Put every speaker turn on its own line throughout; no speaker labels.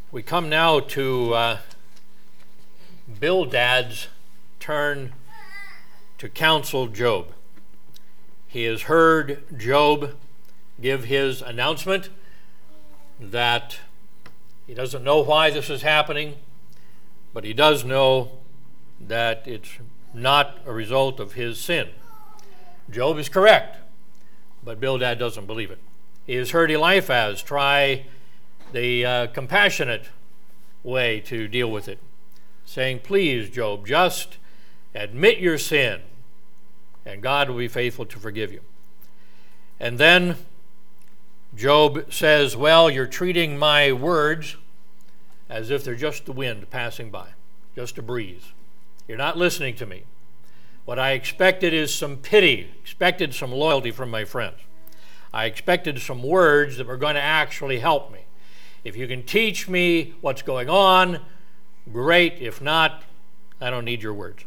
We come now to Bildad's turn to counsel Job. He has heard Job give his announcement that he doesn't know why this is happening, but he does know that it's not a result of his sin. Job is correct, but Bildad doesn't believe it. He has heard Eliphaz try the compassionate way to deal with it, saying, please, Job, just admit your sin, and God will be faithful to forgive you. And then Job says, well, you're treating my words as if they're just the wind passing by, just a breeze. You're not listening to me. What I expected is some pity, expected some loyalty from my friends. I expected some words that were going to actually help me. If you can teach me what's going on, great. If not, I don't need your words.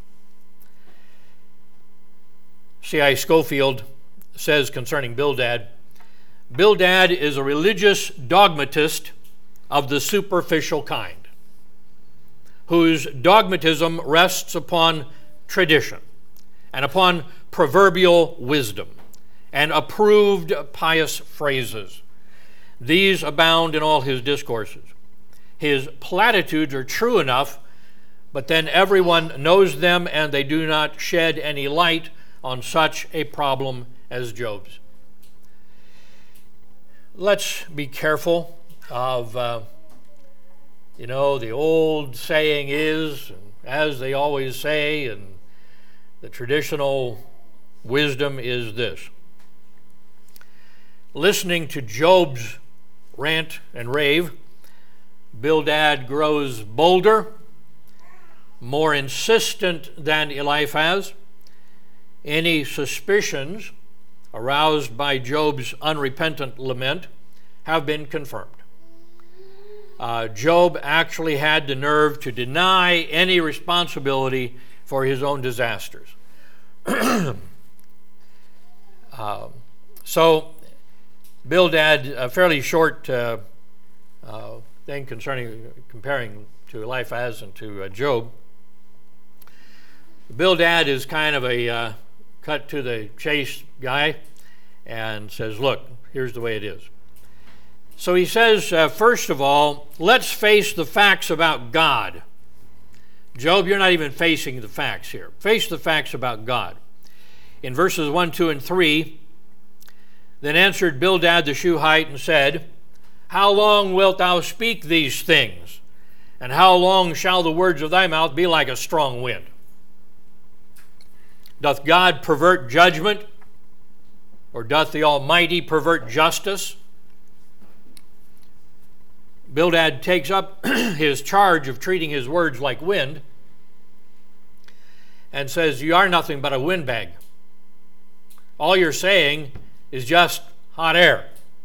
C.I. Scofield says concerning Bildad, Bildad is a religious dogmatist of the superficial kind, whose dogmatism rests upon tradition and upon proverbial wisdom and approved pious phrases. These abound in all his discourses. His platitudes are true enough, but then everyone knows them and they do not shed any light on such a problem as Job's. Let's be careful of, the old saying is, as they always say, and the traditional wisdom is this. Listening to Job's rant and rave, Bildad grows bolder, more insistent than Eliphaz. Any suspicions aroused by Job's unrepentant lament have been confirmed. Job actually had the nerve to deny any responsibility for his own disasters. So Bildad, a fairly short thing comparing to Eliphaz and to Job. Bildad is kind of a cut to the chase guy and says, look, here's the way it is. So he says, first of all, let's face the facts about God. Job, you're not even facing the facts here. Face the facts about God. In verses 1, 2, and 3, then answered Bildad the Shuhite and said, how long wilt thou speak these things? And how long shall the words of thy mouth be like a strong wind? Doth God pervert judgment? Or doth the Almighty pervert justice? Bildad takes up his charge of treating his words like wind and says, you are nothing but a windbag. All you're saying is just hot air.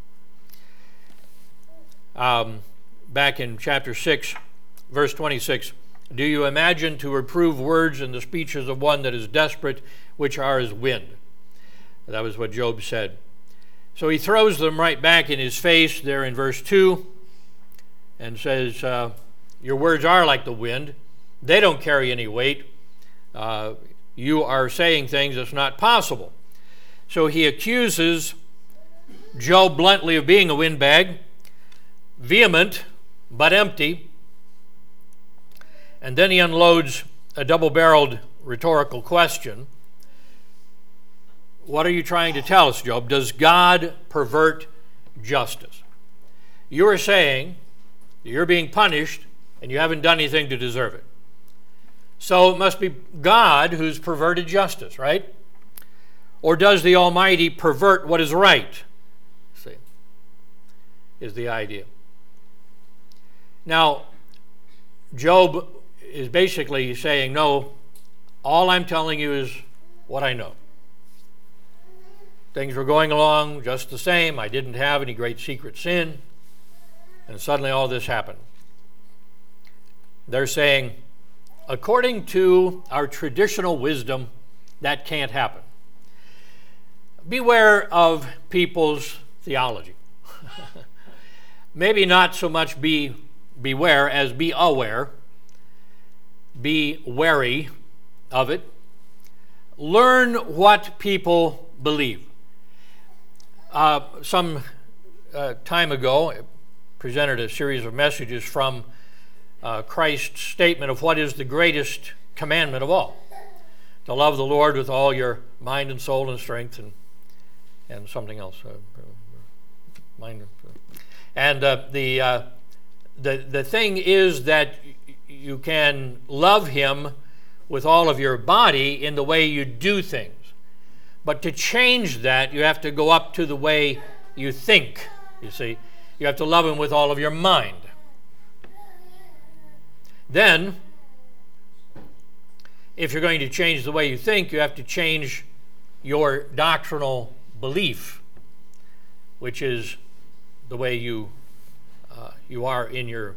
Back in chapter 6, verse 26, do you imagine to reprove words in the speeches of one that is desperate, which are as wind? That was what Job said. So he throws them right back in his face there in verse 2 and says, your words are like the wind. They don't carry any weight. You are saying things that's not possible. So he accuses Job bluntly of being a windbag, vehement but empty, and then he unloads a double-barreled rhetorical question. What are you trying to tell us, Job? Does God pervert justice? You are saying you're being punished and you haven't done anything to deserve it. So it must be God who's perverted justice, right? Or does the Almighty pervert what is right? See, is the idea. Now, Job is basically saying, no, all I'm telling you is what I know. Things were going along just the same. I didn't have any great secret sin. And suddenly all this happened. They're saying, according to our traditional wisdom, that can't happen. Beware of people's theology. Maybe not so much be beware as be aware, be wary of it. Learn what people believe. Some time ago, I presented a series of messages from Christ's statement of what is the greatest commandment of all. To love the Lord with all your mind and soul and strength, and something else. And the thing is that you can love Him with all of your body in the way you do things. But to change that, you have to go up to the way you think, you see. You have to love Him with all of your mind. Then, if you're going to change the way you think, you have to change your doctrinal belief, which is the way you are in your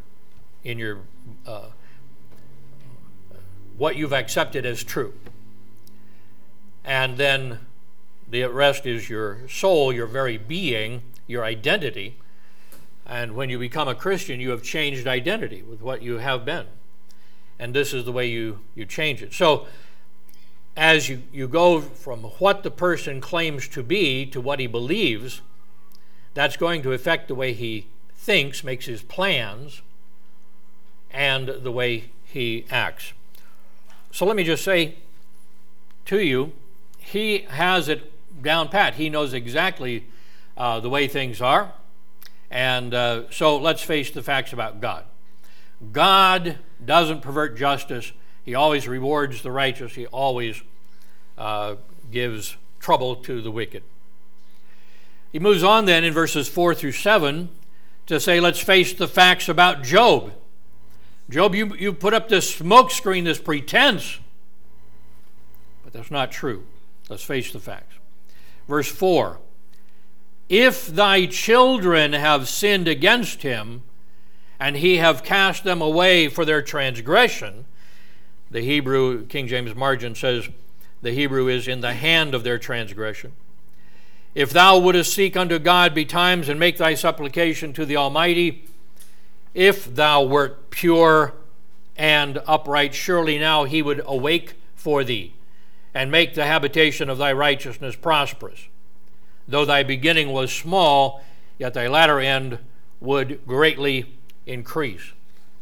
what you've accepted as true. And then the rest is your soul, your very being, your identity. And when you become a Christian, you have changed identity with what you have been. And this is the way you change it. So as you go from what the person claims to be to what he believes, that's going to affect the way he thinks, makes his plans, and the way he acts. So let me just say to you, he has it down pat. He knows exactly the way things are. And so let's face the facts about God. God doesn't pervert justice. He always rewards the righteous. He always gives trouble to the wicked. He moves on then in verses 4 through 7 to say, let's face the facts about Job. Job, you put up this smoke screen, this pretense. But that's not true. Let's face the facts. Verse 4, if thy children have sinned against him, and he have cast them away for their transgression, the Hebrew, King James margin says, the Hebrew is in the hand of their transgression. If thou wouldest seek unto God betimes and make thy supplication to the Almighty, if thou wert pure and upright, surely now he would awake for thee and make the habitation of thy righteousness prosperous. Though thy beginning was small, yet thy latter end would greatly increase.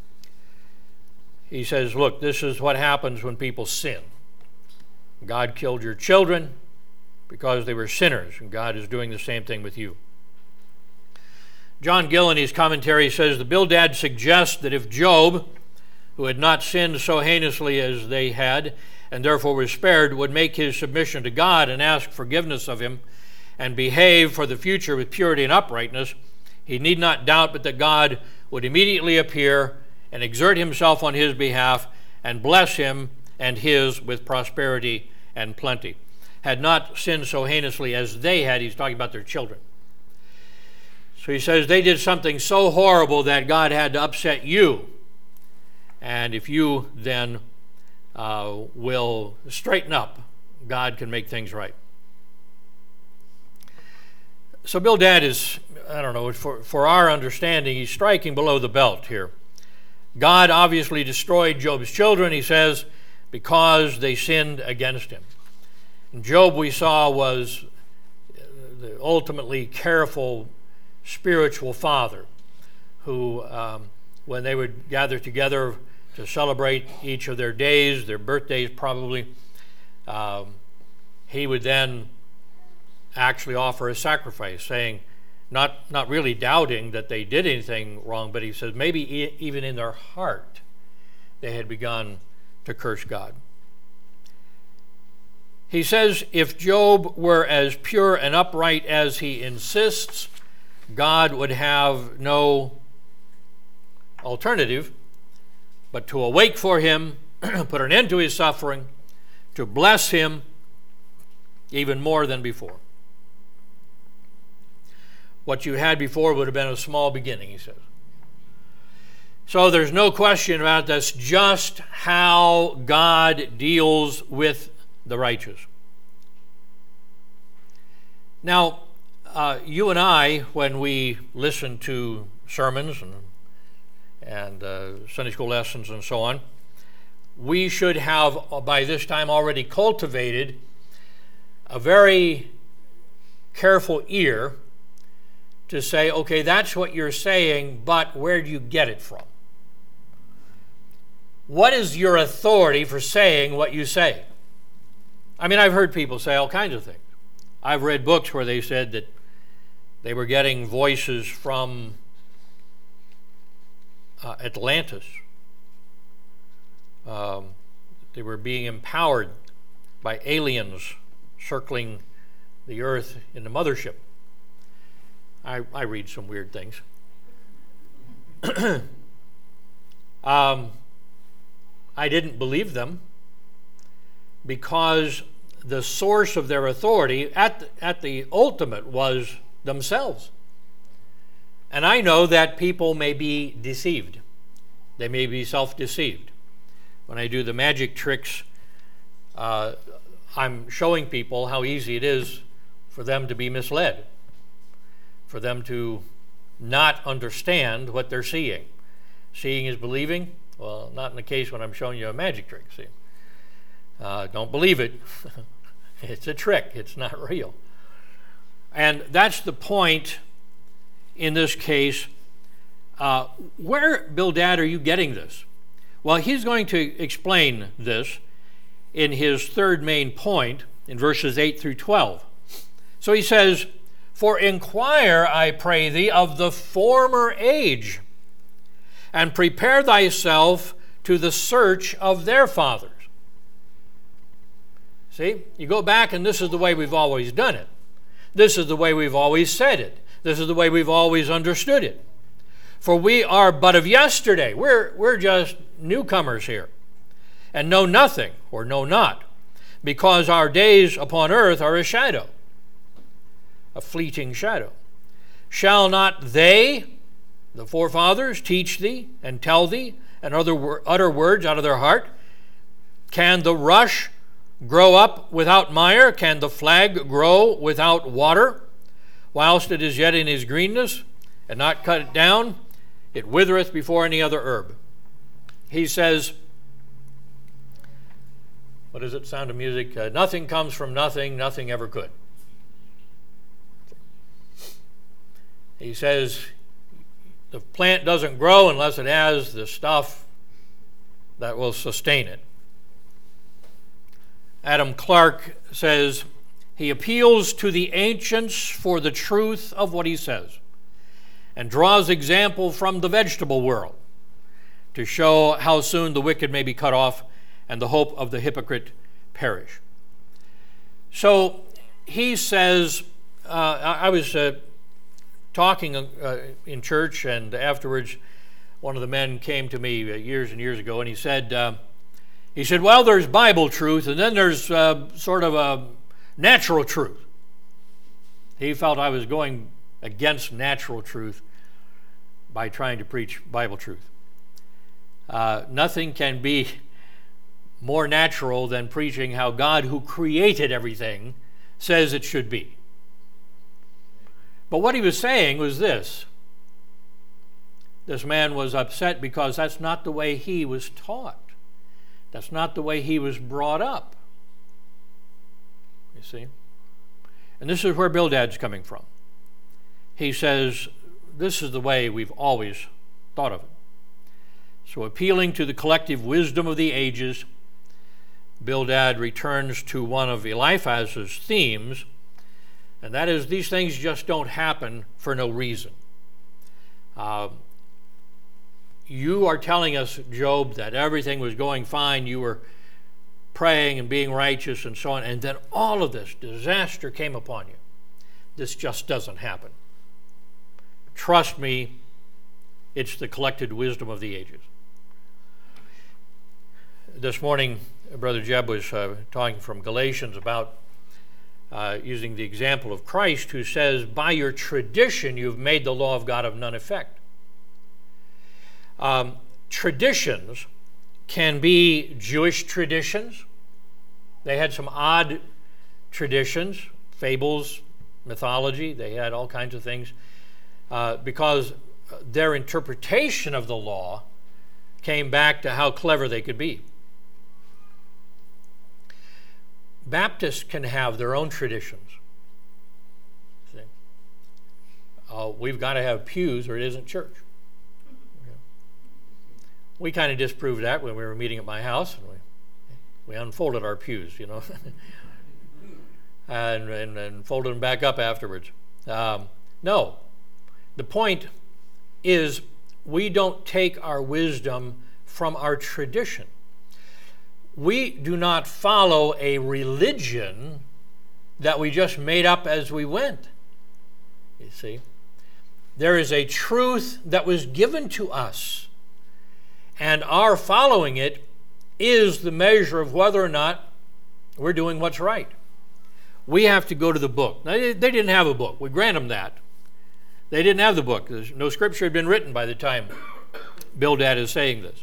He says, look, this is what happens when people sin. God killed your children because they were sinners, and God is doing the same thing with you. John Gill, in his commentary, says, the Bildad suggests that if Job, who had not sinned so heinously as they had, and therefore was spared, would make his submission to God and ask forgiveness of him, and behave for the future with purity and uprightness, he need not doubt but that God would immediately appear and exert himself on his behalf and bless him and his with prosperity and plenty. Had not sinned so heinously as they had, he's talking about their children. So he says they did something so horrible that God had to upset you. And if you then will straighten up, God can make things right. So Bildad is, I don't know, for our understanding, he's striking below the belt here. God obviously destroyed Job's children, he says, because they sinned against him. And Job, we saw, was the ultimately careful spiritual father who, when they would gather together to celebrate each of their days, their birthdays probably, he would then actually offer a sacrifice, saying, not really doubting that they did anything wrong, but he says maybe even in their heart they had begun to curse God. He says if Job were as pure and upright as he insists, God would have no alternative but to awake for him, put an end to his suffering, to bless him even more than before. What you had before would have been a small beginning, he says. So there's no question about this, just how God deals with the righteous. Now, you and I, when we listen to sermons and Sunday school lessons and so on, we should have by this time already cultivated a very careful ear to say, okay, that's what you're saying, but where do you get it from? What is your authority for saying what you say? I mean, I've heard people say all kinds of things. I've read books where they said that they were getting voices from Atlantis. They were being empowered by aliens circling the earth in the mothership. I read some weird things. I didn't believe them because the source of their authority at the ultimate was themselves. And I know that people may be deceived. They may be self-deceived. When I do the magic tricks, I'm showing people how easy it is for them to be misled, for them to not understand what they're seeing. Seeing is believing. Well, not in the case when I'm showing you a magic trick. See, don't believe it. It's a trick. It's not real. And that's the point in this case. Where, Bildad, are you getting this? Well, he's going to explain this in his third main point in verses 8 through 12. So he says, "For inquire, I pray thee, of the former age, and prepare thyself to the search of their fathers." See, you go back and this is the way we've always done it. This is the way we've always said it. This is the way we've always understood it. For we are but of yesterday. We're just newcomers here, and know nothing, or know not, because our days upon earth are a shadow, a fleeting shadow. Shall not they, the forefathers, teach thee and tell thee and utter words out of their heart? Can the rush grow up without mire? Can the flag grow without water? Whilst it is yet in his greenness, and not cut it down, it withereth before any other herb. He says, what is it, Sound of Music? Nothing comes from nothing, nothing ever could. He says, the plant doesn't grow unless it has the stuff that will sustain it. Adam Clarke says, he appeals to the ancients for the truth of what he says, and draws example from the vegetable world to show how soon the wicked may be cut off and the hope of the hypocrite perish. So he says, I was talking in church, and afterwards one of the men came to me years and years ago, and he said, well, there's Bible truth, and then there's sort of a natural truth. He felt I was going against natural truth by trying to preach Bible truth. Nothing can be more natural than preaching how God, who created everything, says it should be. But what he was saying was this. This man was upset because that's not the way he was taught. That's not the way he was brought up. You see? And this is where Bildad's coming from. He says, this is the way we've always thought of it. So appealing to the collective wisdom of the ages, Bildad returns to one of Eliphaz's themes, and that is these things just don't happen for no reason. You are telling us, Job, that everything was going fine. You were praying and being righteous and so on, and then all of this disaster came upon you. This just doesn't happen. Trust me, it's the collected wisdom of the ages. This morning, Brother Jeb was talking from Galatians about using the example of Christ, who says, by your tradition you've made the law of God of none effect. Traditions can be Jewish traditions. They had some odd traditions, fables, mythology. They had all kinds of things because their interpretation of the law came back to how clever they could be. Baptists can have their own traditions. See? We've got to have pews or it isn't church. We kind of disproved that when we were meeting at my house, and we unfolded our pews, and folded them back up afterwards. No, the point is we don't take our wisdom from our tradition. We do not follow a religion that we just made up as we went. You see, there is a truth that was given to us, and our following it is the measure of whether or not we're doing what's right. We have to go to the book. Now, they didn't have a book. We grant them that. They didn't have the book. No scripture had been written by the time Bildad is saying this.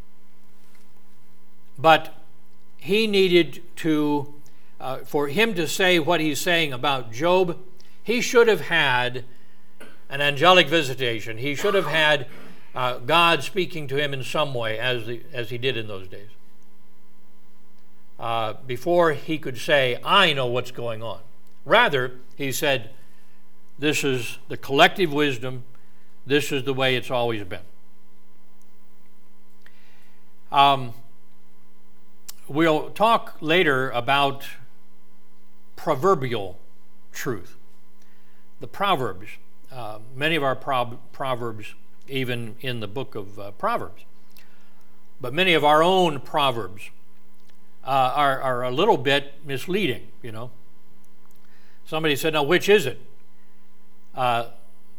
But he needed to, for him to say what he's saying about Job, he should have had an angelic visitation. He should have had God speaking to him in some way, as he did in those days, before he could say, I know what's going on. Rather, he said, this is the collective wisdom. This is the way it's always been. We'll talk later about proverbial truth. The Proverbs, many of our Proverbs, even in the book of Proverbs, but many of our own Proverbs are a little bit misleading, Somebody said, now which is it? What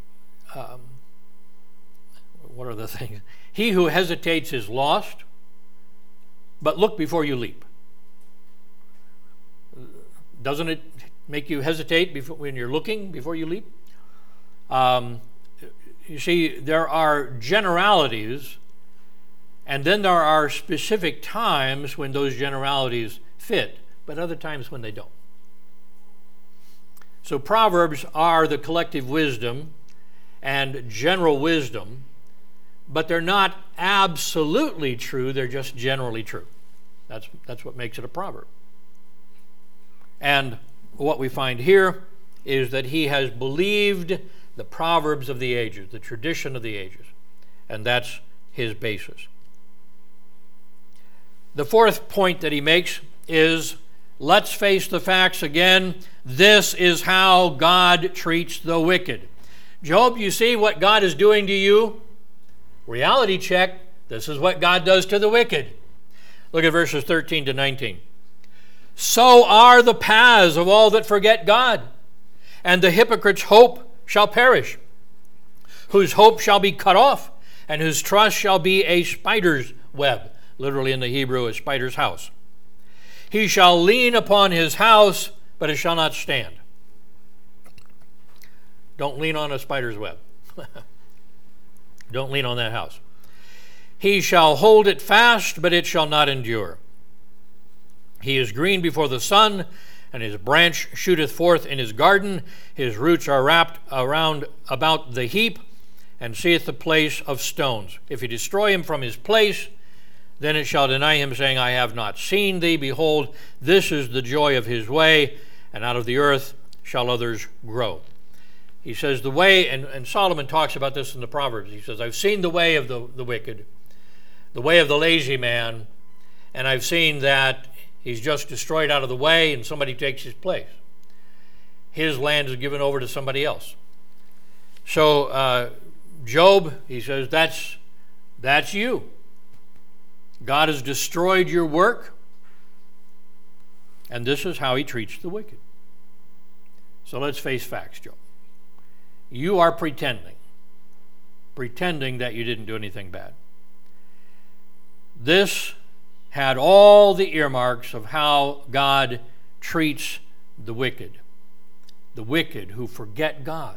are the things? He who hesitates is lost, but look before you leap. Doesn't it make you hesitate when you're looking before you leap? You see, there are generalities, and then there are specific times when those generalities fit, but other times when they don't. So Proverbs are the collective wisdom and general wisdom, but they're not absolutely true, they're just generally true. That's what makes it a proverb. And what we find here is that he has believed the proverbs of the ages, the tradition of the ages, and that's his basis. The fourth point that he makes is, let's face the facts again. This is how God treats the wicked. Job, you see what God is doing to you? Reality check. This is what God does to the wicked. Look at verses 13 to 19. So are the paths of all that forget God, and the hypocrite's hope shall perish, whose hope shall be cut off, and whose trust shall be a spider's web. Literally in the Hebrew, a spider's house. He shall lean upon his house, but it shall not stand. Don't lean on a spider's web. Don't lean on that house. He shall hold it fast, but it shall not endure. He is green before the sun, and his branch shooteth forth in his garden. His roots are wrapped around about the heap, and seeth the place of stones. If he destroy him from his place, then it shall deny him, saying, I have not seen thee. Behold, this is the joy of his way, and out of the earth shall others grow. He says the way, and Solomon talks about this in the Proverbs. He says, I've seen the way of the wicked, the way of the lazy man, and I've seen that he's just destroyed out of the way and somebody takes his place. His land is given over to somebody else. So Job, he says, that's you. God has destroyed your work, and this is how he treats the wicked. So let's face facts, Job. You are pretending that you didn't do anything bad. This had all the earmarks of how God treats the wicked who forget God.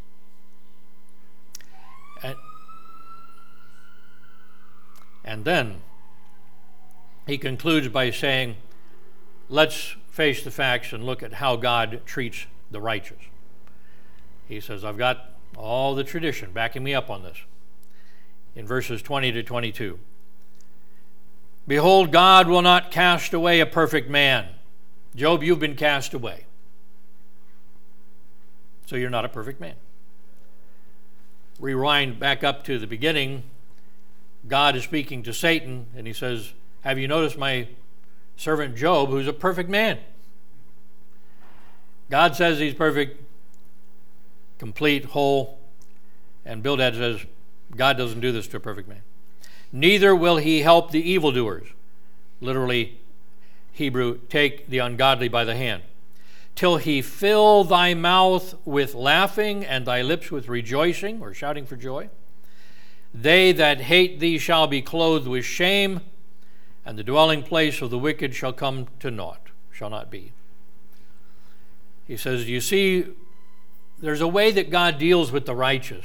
And then he concludes by saying, let's face the facts and look at how God treats the righteous. He says, I've got all the tradition backing me up on this. In verses 20 to 22. Behold, God will not cast away a perfect man. Job, you've been cast away. So you're not a perfect man. Rewind back up to the beginning. God is speaking to Satan, and he says, have you noticed my servant Job, who's a perfect man? God says he's perfect, complete, whole, and Bildad says, God doesn't do this to a perfect man. Neither will he help the evildoers. Literally, Hebrew, take the ungodly by the hand. Till he fill thy mouth with laughing and thy lips with rejoicing, or shouting for joy. They that hate thee shall be clothed with shame, and the dwelling place of the wicked shall come to naught, shall not be. He says, you see, there's a way that God deals with the righteous.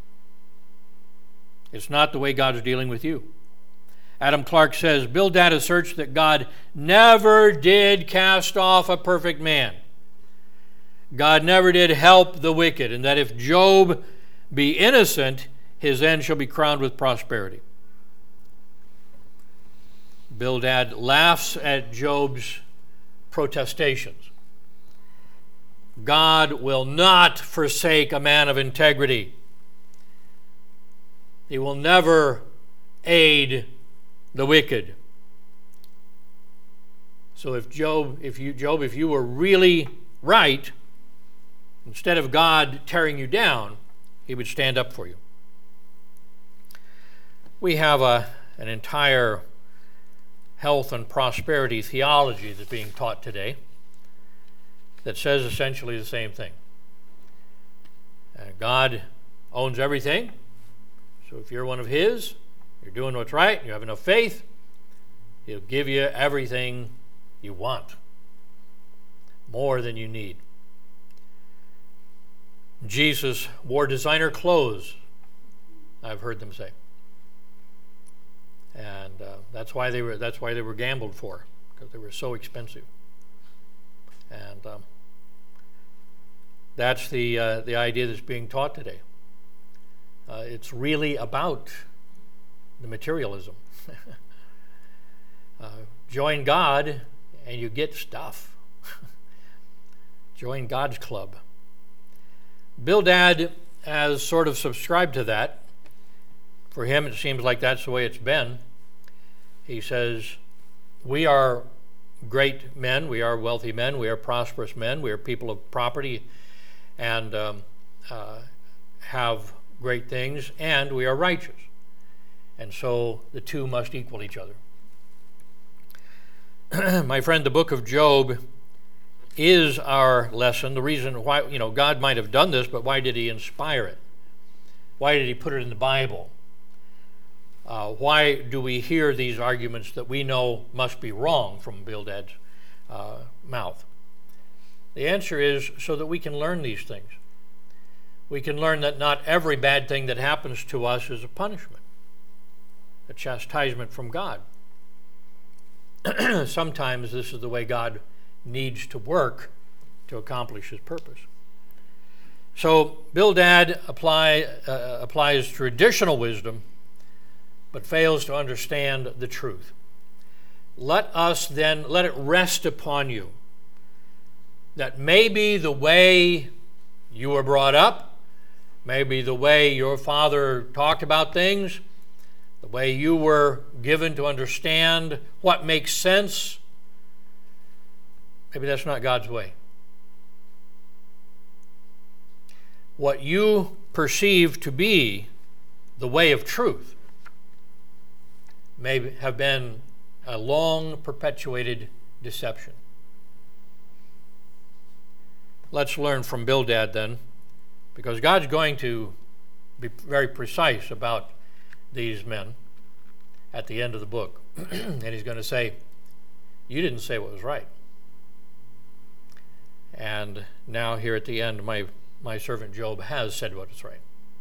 It's not the way God is dealing with you. Adam Clark says, Bildad asserts that God never did cast off a perfect man. God never did help the wicked, and that if Job be innocent, his end shall be crowned with prosperity. Bildad laughs at Job's protestations. God will not forsake a man of integrity. He will never aid the wicked. So if you were really right, instead of God tearing you down, he would stand up for you. We have an entire health and prosperity theology that's being taught today that says essentially the same thing. God owns everything. So if you're one of his, you're doing what's right, you have enough faith, he'll give you everything you want, more than you need. Jesus wore designer clothes, I've heard them say. And that's why they were gambled for, because they were so expensive. And that's the idea that's being taught today. It's really about the materialism. Join God and you get stuff. Join God's club. Bildad has sort of subscribed to that. For him, it seems like that's the way it's been. He says, we are great men, we are wealthy men, we are prosperous men, we are people of property and have great things, and we are righteous. And so the two must equal each other. My friend, the book of Job is our lesson. The reason why, God might have done this, but why did he inspire it? Why did he put it in the Bible? Why do we hear these arguments that we know must be wrong from Bildad's mouth? The answer is so that we can learn these things. We can learn that not every bad thing that happens to us is a punishment, a chastisement from God. Sometimes this is the way God needs to work to accomplish his purpose. So Bildad applies traditional wisdom, but fails to understand the truth. Let it rest upon you that maybe the way you were brought up, maybe the way your father talked about things, the way you were given to understand what makes sense, maybe that's not God's way. What you perceive to be the way of truth may have been a long perpetuated deception. Let's learn from Bildad then, because God's going to be very precise about these men at the end of the book. And he's going to say, you didn't say what was right. And now here at the end, my servant Job has said what is right.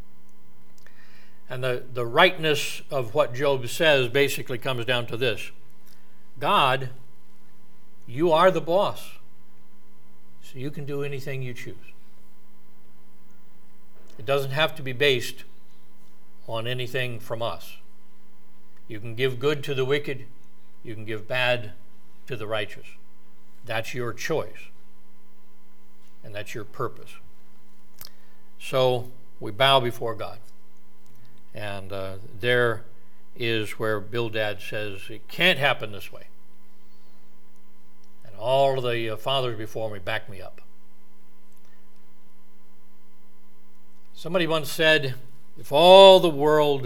And the rightness of what Job says basically comes down to this. God, you are the boss, so you can do anything you choose. It doesn't have to be based on anything from us. You can give good to the wicked. You can give bad to the righteous. That's your choice. And that's your purpose. So we bow before God. And there is where Bildad says, it can't happen this way. And all of the fathers before me back me up. Somebody once said, if all the world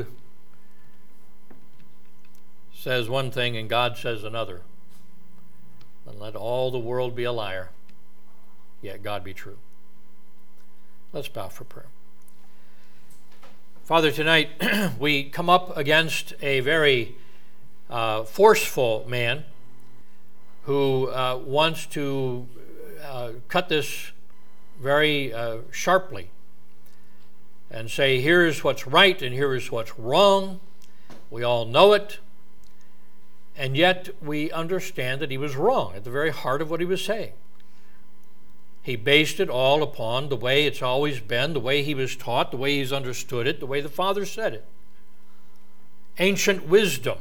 says one thing and God says another, then let all the world be a liar, yet God be true. Let's bow for prayer. Father, tonight we come up against a very forceful man who wants to cut this very sharply and say, here's what's right and here is what's wrong. We all know it. And yet we understand that he was wrong at the very heart of what he was saying. He based it all upon the way it's always been, the way he was taught, the way he's understood it, the way the Father said it. Ancient wisdom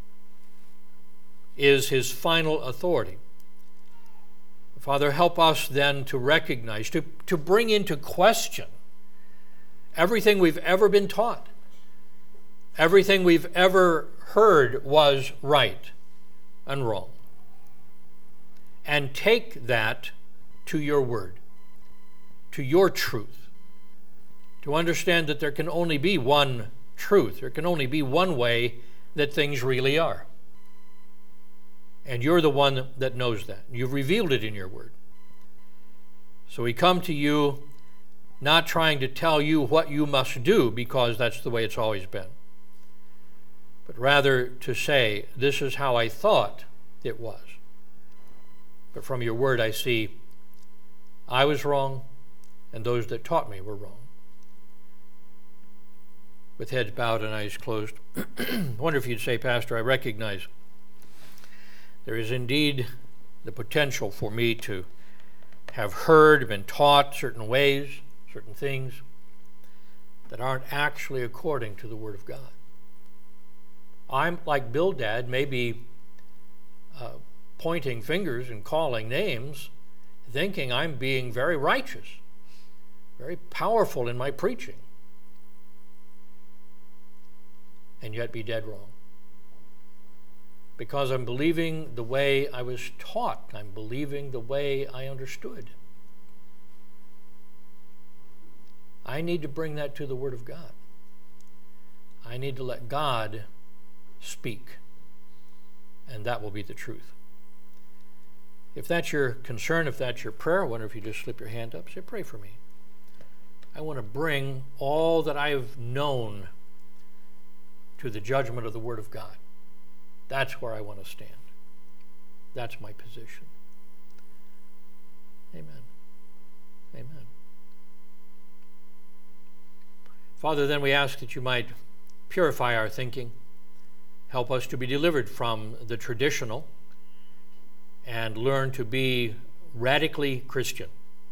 is his final authority. Father, help us then to recognize, to bring into question everything we've ever been taught. Everything we've ever heard was right and wrong. And take that to your word, to your truth, to understand that there can only be one truth. There can only be one way that things really are. And you're the one that knows that. You've revealed it in your word. So we come to you not trying to tell you what you must do because that's the way it's always been, but rather to say, this is how I thought it was. But from your word I see I was wrong, and those that taught me were wrong. With heads bowed and eyes closed, I wonder if you'd say, Pastor, I recognize there is indeed the potential for me to have heard, been taught certain ways, certain things that aren't actually according to the Word of God. I'm like Bildad, maybe pointing fingers and calling names, thinking I'm being very righteous, very powerful in my preaching, and yet be dead wrong. Because I'm believing the way I was taught. I'm believing the way I understood. I need to bring that to the Word of God. I need to let God speak, and that will be the truth. If that's your concern, if that's your prayer, I wonder if you just slip your hand up, say, pray for me. I want to bring all that I've known to the judgment of the Word of God. That's where I want to stand. That's my position. Amen. Amen. Father, then we ask that you might purify our thinking, help us to be delivered from the traditional, and learn to be radically Christian,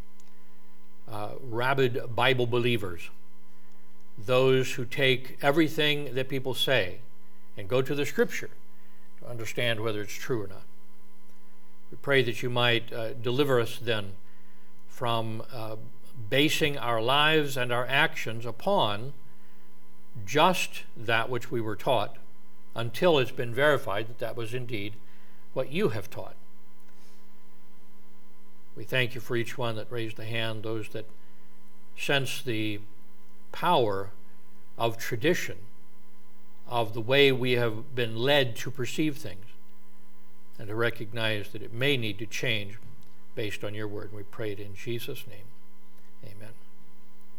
rabid Bible believers, those who take everything that people say and go to the Scripture to understand whether it's true or not. We pray that you might deliver us then from basing our lives and our actions upon just that which we were taught until it's been verified that that was indeed what you have taught. We thank you for each one that raised a hand, those that sense the power of tradition, of the way we have been led to perceive things, and to recognize that it may need to change based on your word. We pray it in Jesus' name. Amen.